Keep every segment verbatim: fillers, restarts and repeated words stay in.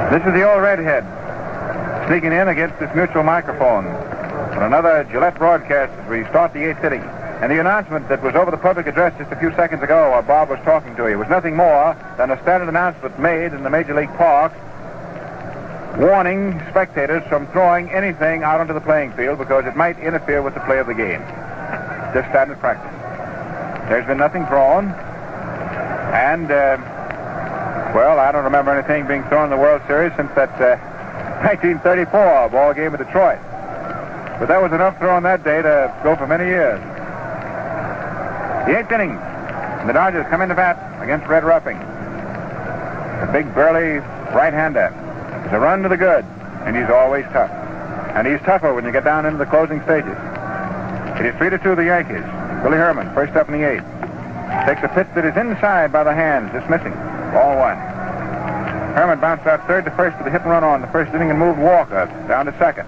This is the old redhead sneaking in against this mutual microphone on another Gillette broadcast as we start the eighth inning. And the announcement that was over the public address just a few seconds ago while Bob was talking to you was nothing more than a standard announcement made in the Major League Park warning spectators from throwing anything out onto the playing field because it might interfere with the play of the game. Just standard practice. There's been nothing thrown. And, uh, well, I don't remember anything being thrown in the World Series since that uh, nineteen thirty-four ball game at Detroit. But that was enough thrown that day to go for many years. The eighth inning. The Dodgers come in to bat against Red Ruffing. The big, burly right-hander. It's a run to the good, and he's always tough. And he's tougher when you get down into the closing stages. It is three to two the Yankees. Billy Herman, first up in the eighth. Takes a pitch that is inside by the hands, dismissing. Ball one. Herman bounced out third to first with a hit and run on the first inning and moved Walker down to second.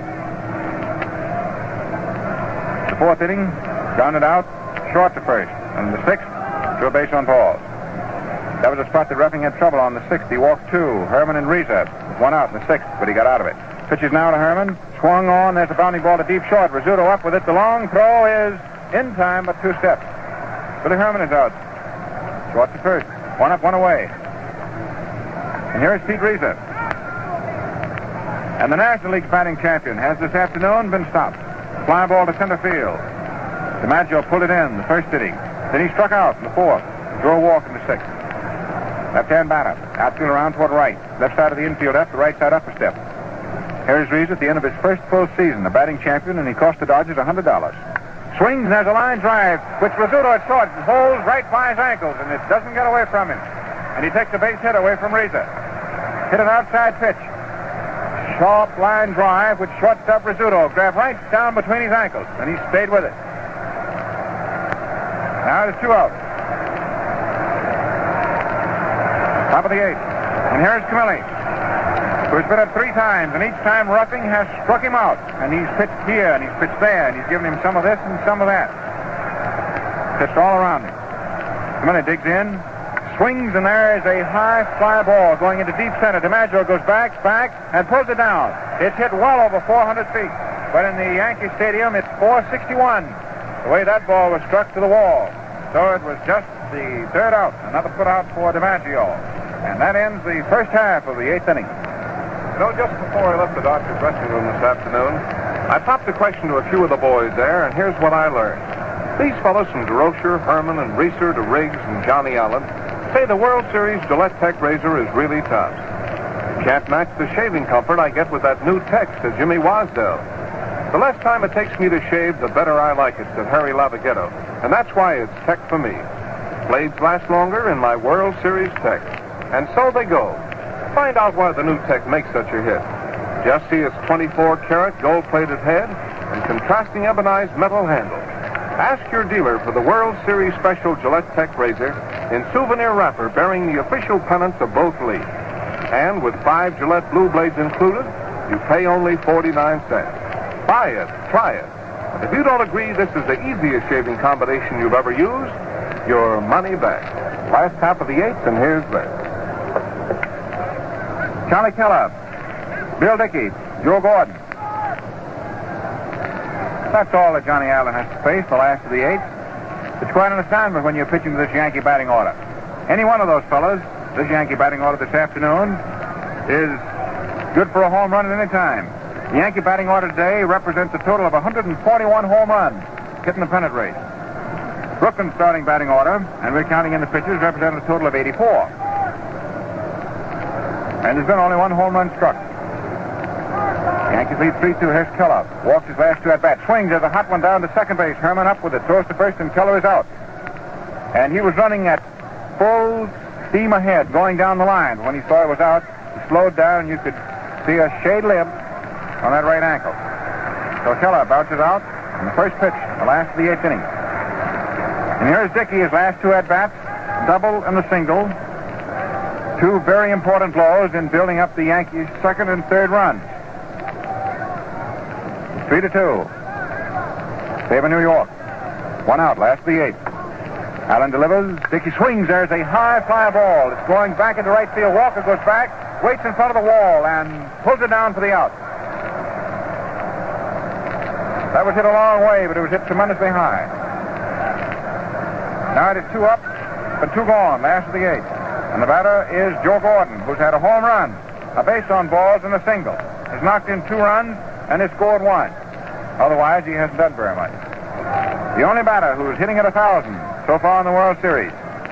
The fourth inning, grounded out, short to first. And the sixth, to a base on balls. That was a spot that Ruffing had trouble on. The sixth, he walked two. Herman and Reza. One out in the sixth, but he got out of it. Pitches now to Herman. Swung on. There's a bounding ball to deep short. Rizzuto up with it. The long throw is in time, but two steps. Billy Herman is out. Short to first. One up, one away. And here is Pete Reza. And the National League batting champion has this afternoon been stopped. Fly ball to center field. DiMaggio pulled it in the first inning. Then he struck out in the fourth. Drew a walk in the sixth. Left-hand batter. Outfield around toward right. Left side of the infield up, the right side upper step. Here's Reza at the end of his first full season, the batting champion, and he cost the Dodgers one hundred dollars. Swings and has a line drive, which Rizzuto at short holds right by his ankles, and it doesn't get away from him. And he takes a base hit away from Reza. Hit an outside pitch. Sharp line drive, which shortstop Rizzuto grabbed right down between his ankles, and he stayed with it. Now it's two out. Top of the eighth. And here's Camilli, who's been up three times, and each time Ruffing has struck him out. And he's pitched here, and he's pitched there, and he's given him some of this and some of that. Pitched all around him. Camilli digs in, swings, and there is a high fly ball going into deep center. DiMaggio goes back, back, and pulls it down. It's hit well over four hundred feet. But in the Yankee Stadium, it's four sixty-one. The way that ball was struck to the wall. So it was just the third out. Another put out for DiMaggio. And that ends the first half of the eighth inning. You know, just before I left the Dodgers dressing room this afternoon, I popped a question to a few of the boys there, and here's what I learned. These fellows from DeRocher, Herman, and Reeser to Riggs and Johnny Allen say the World Series Gillette Tech razor is really tough. You can't match the shaving comfort I get with that new Tech, said Jimmy Wasdell. The less time it takes me to shave, the better I like it, said Harry Lavaghetto. And that's why it's Tech for me. Blades last longer in my World Series Tech. And so they go. Find out why the new Tech makes such a hit. Just see its twenty-four karat gold-plated head and contrasting ebonized metal handle. Ask your dealer for the World Series Special Gillette Tech razor in souvenir wrapper bearing the official pennants of both leagues. And with five Gillette Blue Blades included, you pay only forty-nine cents. Buy it, try it. And if you don't agree this is the easiest shaving combination you've ever used, your money back. Last half of the eighth, and here's this. Charlie Keller, Bill Dickey, Joe Gordon. That's all that Johnny Allen has to face the last of the eighth. It's quite an assignment when you're pitching to this Yankee batting order. Any one of those fellas, this Yankee batting order this afternoon, is good for a home run at any time. The Yankee batting order today represents a total of one hundred forty-one home runs, hitting the pennant race. Brooklyn's starting batting order, and we're counting in the pitchers, represent a total of eighty-four. And there's been only one home run struck. The Yankees lead three two. Here's Keller. Walks his last two at bat. Swings. There's a hot one down to second base. Herman up with it. Throws to first, and Keller is out. And he was running at full steam ahead, going down the line. When he saw it was out, he slowed down, and you could see a shade limp on that right ankle. So Keller bounces out on the first pitch, the last of the eighth inning. And here's Dickey, his last two at-bats, double and the single. Two very important blows in building up the Yankees' second and third runs. Three to two. Favor New York. One out, last of the eighth. Allen delivers. Dickey swings. There's a high fly ball. It's going back into right field. Walker goes back. waits in front of the wall and pulls it down for the out. That was hit a long way, but it was hit tremendously high. Now it is two up, but two gone, last of the eighth. And the batter is Joe Gordon, who's had a home run, a base on balls, and a single. Has knocked in two runs and has scored one. Otherwise, he hasn't done very much. The only batter who's hitting at a thousand so far in the World Series.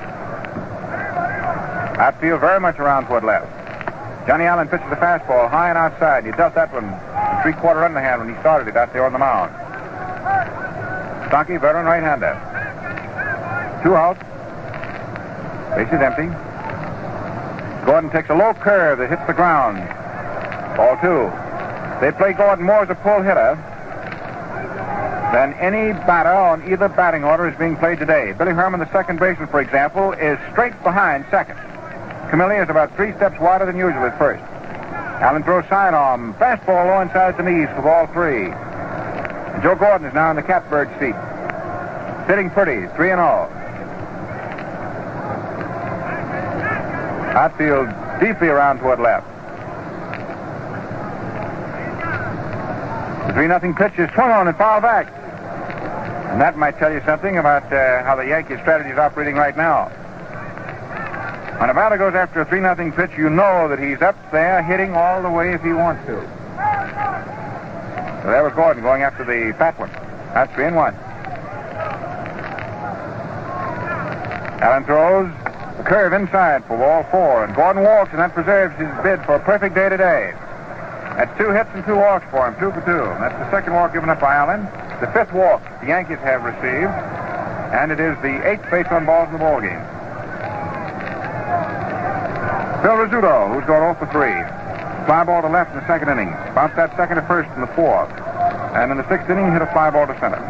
Outfield very much around toward left. Johnny Allen pitches a fastball high and outside. He dealt that one three-quarter underhand when he started it out there on the mound. Stocky, veteran right-hander. Two out. Base is empty. Gordon takes a low curve that hits the ground. Ball two. They play Gordon more as a pull hitter than any batter on either batting order is being played today. Billy Herman, the second baseman, for example, is straight behind second. Camilli is about three steps wider than usual at first. Allen throws sidearm. Fastball low inside the knees for ball three. And Joe Gordon is now in the catbird seat. Sitting pretty, three and all. Outfield deeply around toward left. The three nothing pitch is swung on and fouled back. And that might tell you something about uh, how the Yankees' strategy is operating right now. When a batter goes after a three nothing pitch, you know that he's up there hitting all the way if he wants to. So there was Gordon going after the fat one. That's three and one. Allen throws a curve inside for ball four, and Gordon walks, and that preserves his bid for a perfect day today. That's two hits and two walks for him, two for two. And that's the second walk given up by Allen. The fifth walk the Yankees have received, and it is the eighth base on balls in the ball game. Phil Rizzuto, who's gone oh for three. Fly ball to left in the second inning. Bounced that second to first in the fourth. And in the sixth inning, hit a fly ball to center.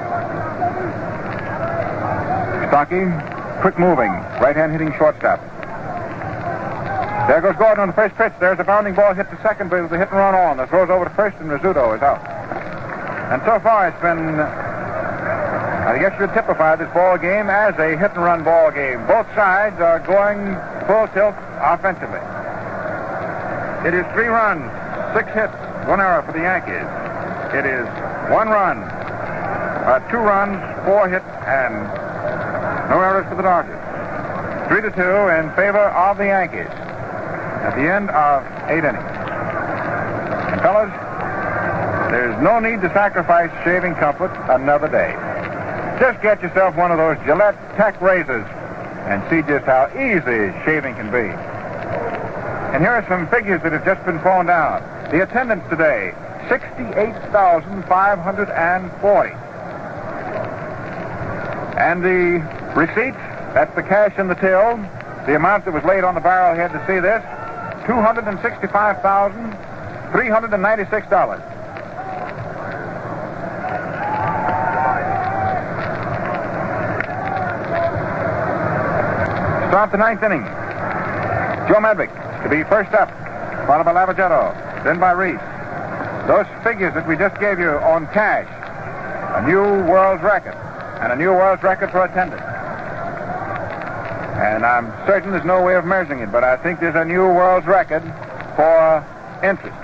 Stocky, quick moving, right-hand hitting shortstop. There goes Gordon on the first pitch. There's a bounding ball hit to second base with a hit and run on. That throws over to first, and Rizzuto is out. And so far, it's been, I guess you would typify this ball game as a hit and run ball game. Both sides are going full tilt offensively. It is three runs, six hits, one error for the Yankees. It is one run, uh, two runs, four hits, and no errors for the Dodgers. Three to two in favor of the Yankees at the end of eight innings. And fellas, there's no need to sacrifice shaving comfort another day. Just get yourself one of those Gillette Tech razors and see just how easy shaving can be. And here are some figures that have just been thrown down. The attendance today, sixty-eight thousand five hundred forty. And the receipts, that's the cash in the till, the amount that was laid on the barrelhead to see this, two hundred sixty-five thousand three hundred ninety-six dollars. Start the ninth inning. Joe Medvick to be first up, followed by Lavagetto, then by Reese. Those figures that we just gave you on cash, a new world's record, and a new world's record for attendance. And I'm certain there's no way of measuring it, but I think there's a new world's record for interest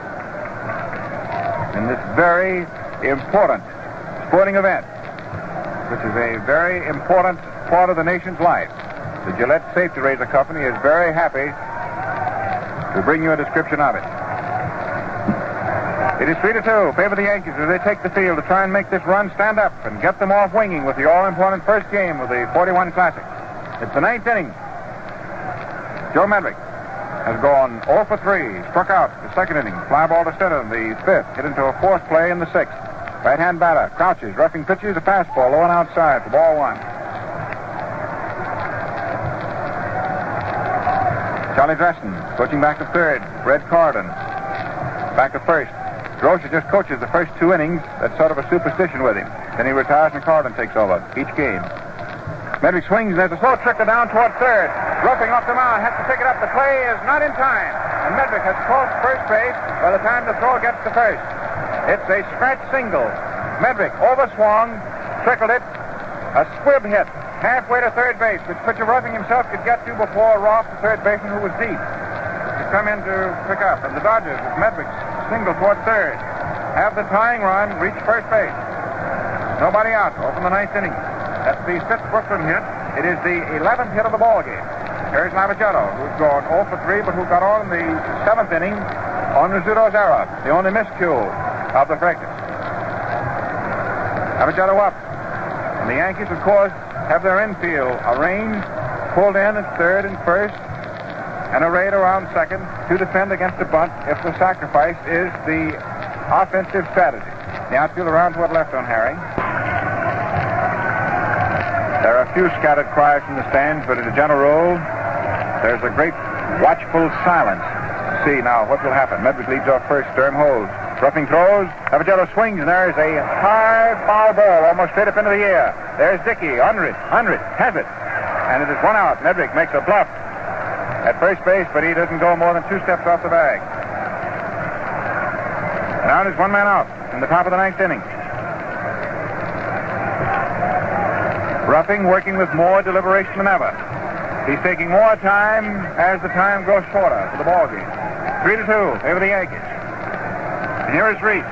in this very important sporting event, which is a very important part of the nation's life. The Gillette Safety Razor Company is very happy to bring you a description of it. It is three to two. Favor the Yankees as they take the field to try and make this run stand up and get them off winging with the all-important first game of the forty-one Classic. It's the ninth inning. Joe Medvick has gone oh for three. Struck out the second inning. Fly ball to center in the fifth. Hit into a fourth play in the sixth. Right-hand batter crouches, roughing pitches, a fastball low and outside for ball one. Charlie Dresden coaching back to third. Red Carden back to first. Grosher just coaches the first two innings. That's sort of a superstition with him. Then he retires and Carden takes over each game. Medvick swings. There's a slow trickle down toward third. Roughing off the mound. Has to pick it up. The play is not in time. And Medvick has crossed first base by the time the throw gets to first. It's a scratch single. Medvick overswung, trickled it. A squib hit halfway to third base, which pitcher Roughing himself could get to before Roth, the third baseman, who was deep. The come in to pick up. And the Dodgers, with Medrick single toward third, have the tying run reach first base. Nobody out. Open the ninth inning. That's the fifth Brooklyn hit. It is the eleventh hit of the ball game. Here's Lavaggetto, who's gone oh for three, but who got on in the seventh inning on Rizzuto's error, the only miscue of the fracas. Lavaggetto up. And the Yankees, of course, have their infield arranged, pulled in at third and first, and arrayed around second to defend against a bunt if the sacrifice is the offensive strategy. The outfield around toward left on Harry. There are a few scattered cries from the stands, but as a general rule, there's a great watchful silence. See now what will happen. Medrick leads off first. Sturm holds. Ruffing throws. Lavaggetto swings, and there is a high foul ball almost straight up into the air. There's Dickey. Under it. Under it. Has it. And it is one out. Medrick makes a bluff at first base, but he doesn't go more than two steps off the bag. Now there's one man out in the top of the ninth inning. Ruffing working with more deliberation than ever. He's taking more time as the time grows shorter for the ball game. Three to two, favor the Yankees. And here is Reese.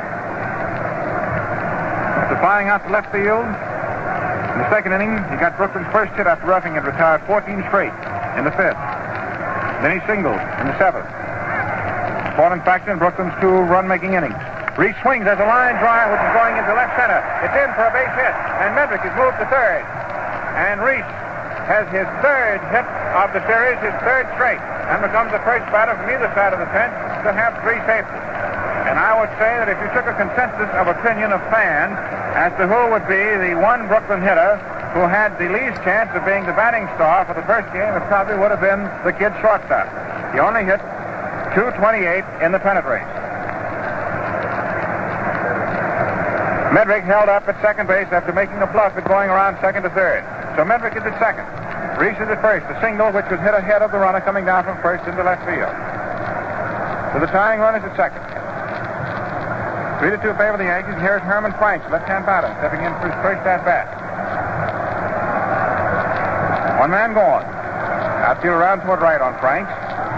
After flying out to left field in the second inning, he got Brooklyn's first hit after Ruffing had retired fourteen straight in the fifth. Then he singled in the seventh. Important factor in Brooklyn's two run-making innings. Reese swings. There's a line drive which is going into left center. It's in for a base hit, and Medrick is moved to third. And Reese has his third hit of the series, his third straight, and becomes the first batter from either side of the fence to have three safeties. And I would say that if you took a consensus of opinion of fans as to who would be the one Brooklyn hitter who had the least chance of being the batting star for the first game, it probably would have been the kid shortstop. He only hit two twenty-eight in the pennant race. Medrick held up at second base after making a bluff at going around second to third. So Medrick is at second. Reese is at first. The single, which was hit ahead of the runner coming down from first into left field. So the tying run is at second. Three to two favor the Yankees. Here's Herman Franks, left-hand batter, stepping in for his first at-bat. One man gone. Outfield around toward right on Franks.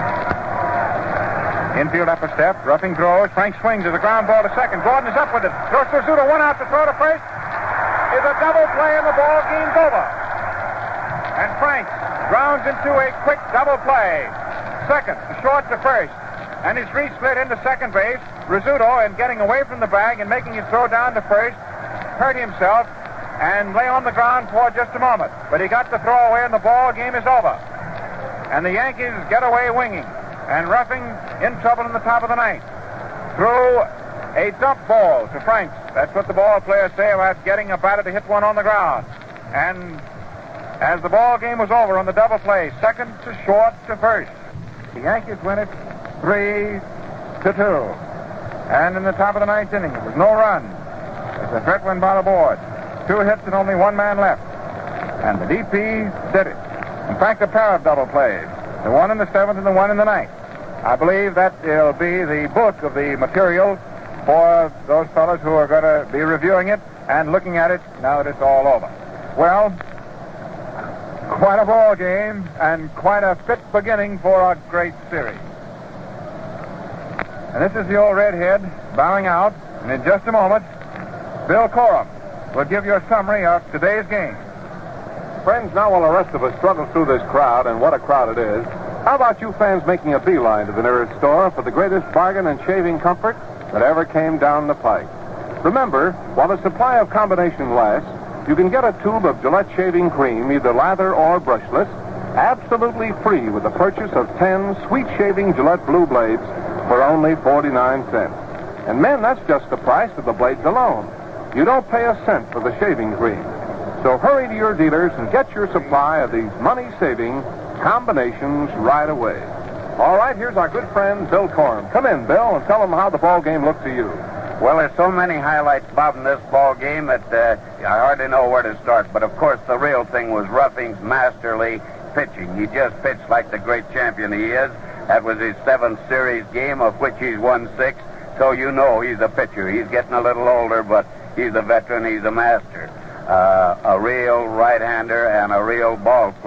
Infield up a step. Ruffing throws. Frank swings. There's a ground ball to second. Gordon is up with it. Throws to Rizzuto. One out to throw to first. Is a double play and the ball game's over. And Frank grounds into a quick double play. Second, to short to first. And his Reese slid into second base. Rizzuto, in getting away from the bag and making his throw down to first, hurt himself and lay on the ground for just a moment. But he got the throw away and the ball game is over. And the Yankees get away winging. And Ruffing in trouble in the top of the ninth. Threw a dump ball to Franks. That's what the ball players say about getting a batter to hit one on the ground. And as the ball game was over on the double play, second to short to first, the Yankees win it three to two. And in the top of the ninth inning, there was no run as the threat went by the board. Two hits and only one man left. And the D P did it. In fact, a pair of double plays. The one in the seventh and the one in the ninth. I believe that will be the book of the material for those fellows who are going to be reviewing it and looking at it now that it's all over. Well, quite a ball game and quite a fit beginning for a great series. And this is the old redhead bowing out, and in just a moment, Bill Corum will give you a summary of today's game. Friends, now while the rest of us struggle through this crowd, and what a crowd it is, how about you fans making a beeline to the nearest store for the greatest bargain and shaving comfort that ever came down the pike? Remember, while the supply of combination lasts, you can get a tube of Gillette shaving cream, either lather or brushless, absolutely free with the purchase of ten sweet shaving Gillette Blue Blades for only forty-nine cents. And men, that's just the price of the blades alone. You don't pay a cent for the shaving cream. So hurry to your dealers and get your supply of these money-saving combinations right away. All right, here's our good friend, Bill Corum. Come in, Bill, and tell them how the ball game looked to you. Well, there's so many highlights, Bob, in this ball game that uh, I hardly know where to start. But, of course, the real thing was Ruffing's masterly pitching. He just pitched like the great champion he is. That was his seventh series game, of which he's won six. So you know he's a pitcher. He's getting a little older, but he's a veteran. He's a master. Uh, a real right-hander and a real ball player.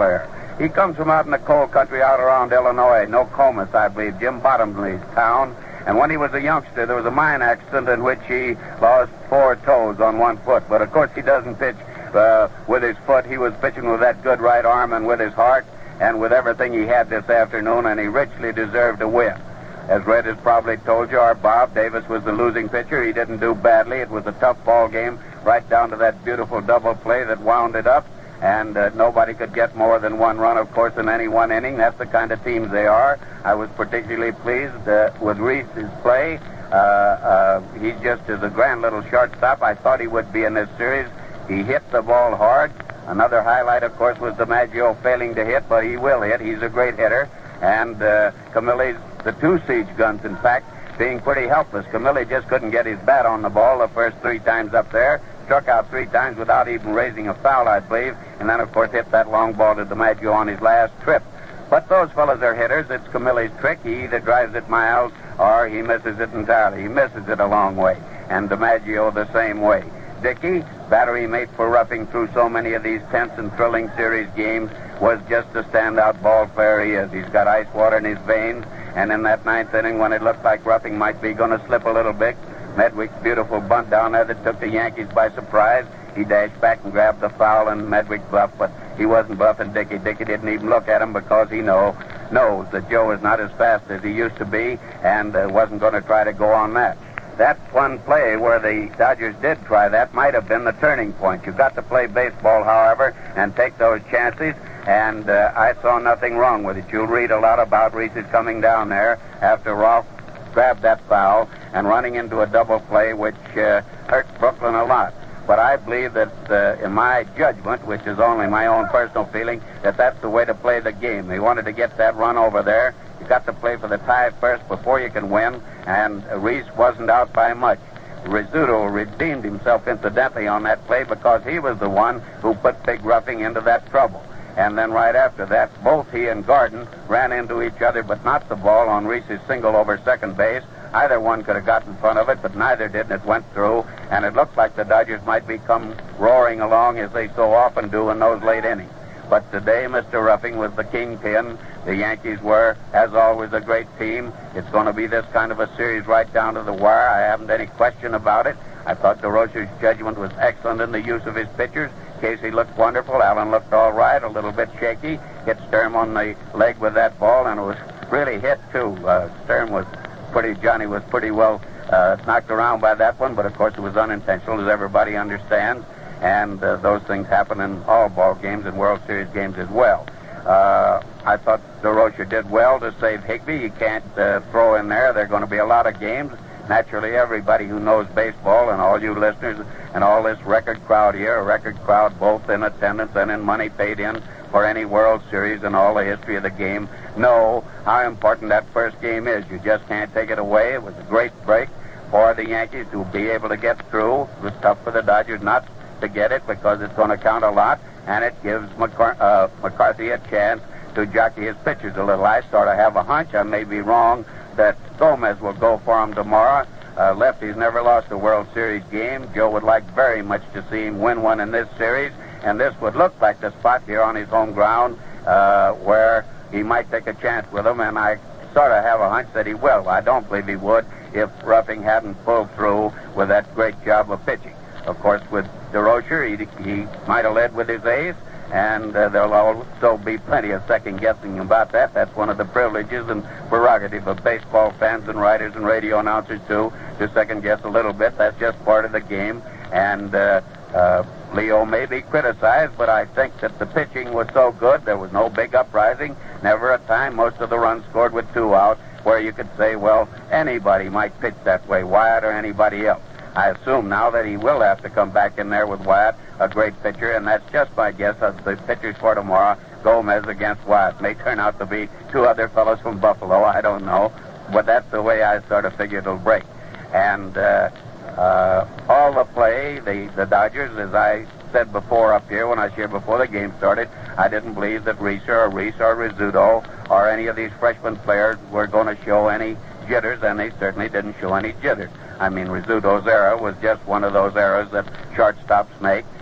He comes from out in the coal country out around Illinois, Nokomis, I believe, Jim Bottomley's town. And when he was a youngster, there was a mine accident in which he lost four toes on one foot. But, of course, he doesn't pitch uh, with his foot. He was pitching with that good right arm and with his heart and with everything he had this afternoon, and he richly deserved a win. As Red has probably told you, our Bob Davis was the losing pitcher. He didn't do badly. It was a tough ball game right down to that beautiful double play that wound it up. And uh, nobody could get more than one run, of course, in any one inning. That's the kind of teams they are. I was particularly pleased uh, with Reese's play. Uh, uh, he just is a grand little shortstop. I thought he would be in this series. He hit the ball hard. Another highlight, of course, was DiMaggio failing to hit, but he will hit. He's a great hitter. And uh, Camilli's, the two siege guns, in fact, being pretty helpless. Camilli just couldn't get his bat on the ball the first three times up there. Struck out three times without even raising a foul, I believe, and then, of course, hit that long ball to DiMaggio on his last trip. But those fellows are hitters. It's Camilli's trick. He either drives it miles or he misses it entirely. He misses it a long way, and DiMaggio the same way. Dickey, battery mate for Ruffing through so many of these tense and thrilling series games, was just a standout ball player he is. He's got ice water in his veins, and in that ninth inning, when it looked like Ruffing might be going to slip a little bit, Medwick's beautiful bunt down there that took the Yankees by surprise. He dashed back and grabbed the foul, and Medwick bluffed, but he wasn't bluffing Dickey. Dickey didn't even look at him because he know, knows that Joe is not as fast as he used to be and uh, wasn't going to try to go on that. That one play where the Dodgers did try that might have been the turning point. You've got to play baseball, however, and take those chances, and uh, I saw nothing wrong with it. You'll read a lot about Reese's coming down there after Rolfe grabbed that foul and running into a double play, which uh, hurt Brooklyn a lot. But I believe that, uh, in my judgment, which is only my own personal feeling, that that's the way to play the game. They wanted to get that run over there. You got to play for the tie first before you can win, and uh, Reese wasn't out by much. Rizzuto redeemed himself incidentally on that play because he was the one who put Big Ruffing into that trouble. And then right after that, both he and Garden ran into each other, but not the ball on Reese's single over second base. Either one could have got in front of it, but neither did, and it went through. And it looked like the Dodgers might become roaring along as they so often do in those late innings. But today, Mister Ruffing was the kingpin. The Yankees were, as always, a great team. It's going to be this kind of a series right down to the wire. I haven't any question about it. I thought DeRocher's judgment was excellent in the use of his pitchers. Casey looked wonderful. Allen looked all right, a little bit shaky. Hit Sturm on the leg with that ball, and it was really hit, too. Uh, Sturm was pretty, Johnny was pretty well uh, knocked around by that one, but, of course, it was unintentional, as everybody understands. And uh, those things happen in all ball games and World Series games as well. Uh, I thought DeRocher did well to save Higbee. You can't uh, throw in there. There are going to be a lot of games. Naturally, everybody who knows baseball and all you listeners and all this record crowd here, a record crowd both in attendance and in money paid in for any World Series and all the history of the game, know how important that first game is. You just can't take it away. It was a great break for the Yankees to be able to get through. It was tough for the Dodgers not to get it because it's going to count a lot, and it gives McCar- uh, McCarthy a chance to jockey his pitchers a little. I sort of have a hunch, I may be wrong, that Gomez will go for him tomorrow. Uh, lefty's never lost a World Series game. Joe would like very much to see him win one in this series, and this would look like the spot here on his home ground uh, where he might take a chance with him, and I sort of have a hunch that he will. I don't believe he would if Ruffing hadn't pulled through with that great job of pitching. Of course, with DeRocher, he, he might have led with his ace, and uh, there'll also be plenty of second-guessing about that. That's one of the privileges and prerogative of baseball fans and writers and radio announcers, too, to second-guess a little bit. That's just part of the game. And uh, uh, Leo may be criticized, but I think that the pitching was so good, there was no big uprising, never a time most of the runs scored with two out, where you could say, well, anybody might pitch that way, Wyatt or anybody else. I assume now that he will have to come back in there with Wyatt, a great pitcher, and that's just my guess of the pitchers for tomorrow. Gomez against Wyatt may turn out to be two other fellows from Buffalo. I don't know, but that's the way I sort of figured it'll break. And uh, uh, all the play, the, the Dodgers, as I said before up here when I was here before the game started, I didn't believe that Reese or Reese or Rizzuto or any of these freshman players were going to show any jitters, and they certainly didn't show any jitters. I mean, Rizzuto's error was just one of those errors that shortstops make,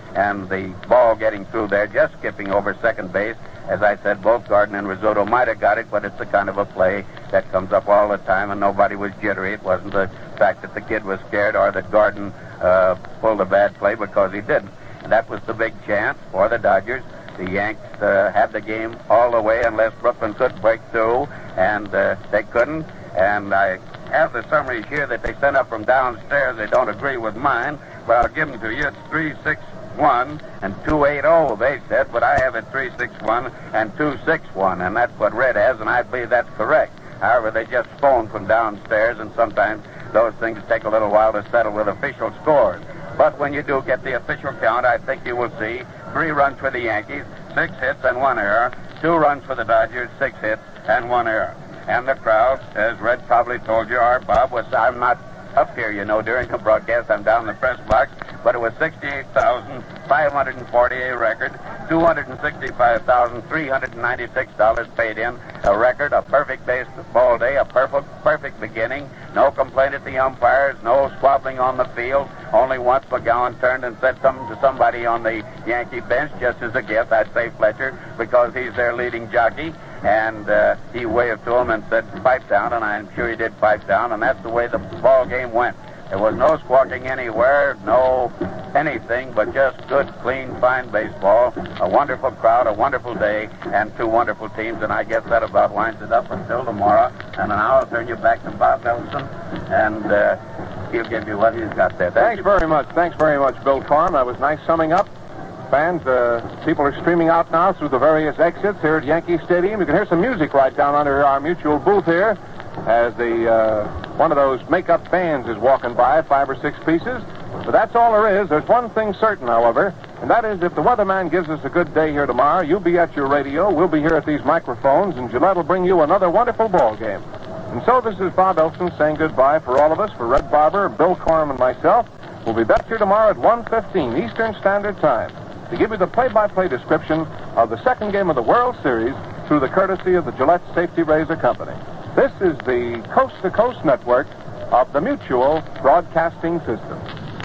and the ball getting through there, just skipping over second base. As I said, both Garden and Rizzuto might have got it, but it's the kind of a play that comes up all the time, and nobody was jittery. It wasn't the fact that the kid was scared or that Garden uh, pulled a bad play, because he didn't. And that was the big chance for the Dodgers. The Yanks uh, had the game all the way unless Brooklyn could break through, and uh, they couldn't. And I have the summaries here that they sent up from downstairs. They don't agree with mine, but I'll give them to you. It's three six one and two eight zero, they said, but I have it three six one and two six one, and that's what Red has, and I believe that's correct. However, they just phoned from downstairs, and sometimes those things take a little while to settle with official scores. But when you do get the official count, I think you will see three runs for the Yankees, six hits and one error, two runs for the Dodgers, six hits and one error. And the crowd, as Red probably told you, or Bob, was, I'm not up here, you know, during the broadcast. I'm down in the press box, but it was sixty-eight thousand five hundred forty a record, two hundred sixty-five thousand three hundred ninety-six dollars paid in, a record, a perfect baseball day, a perfect, perfect beginning, no complaint at the umpires, no squabbling on the field. Only once McGowan turned and said something to somebody on the Yankee bench, just as a gift. I'd say Fletcher, because he's their leading jockey. And uh, he waved to him and said, pipe down, and I'm sure he did pipe down, and that's the way the ball game went. There was no squawking anywhere, no anything, but just good, clean, fine baseball, a wonderful crowd, a wonderful day, and two wonderful teams, and I guess that about winds it up until tomorrow. And now I'll turn you back to Bob Nelson, and uh, he'll give you what he's got there. Thank Thanks you. very much. Thanks very much, Bill Farm. That was nice summing up. Fans, uh, people are streaming out now through the various exits here at Yankee Stadium. You can hear some music right down under our mutual booth here as the uh, one of those make-up bands is walking by, five or six pieces. But that's all there is. There's one thing certain, however, and that is if the weatherman gives us a good day here tomorrow, you'll be at your radio, we'll be here at these microphones, and Gillette will bring you another wonderful ball game. And so this is Bob Elson saying goodbye for all of us, for Red Barber, Bill Corum, and myself. We'll be back here tomorrow at one fifteen Eastern Standard Time to give you the play-by-play description of the second game of the World Series through the courtesy of the Gillette Safety Razor Company. This is the Coast-to-Coast Network of the Mutual Broadcasting System.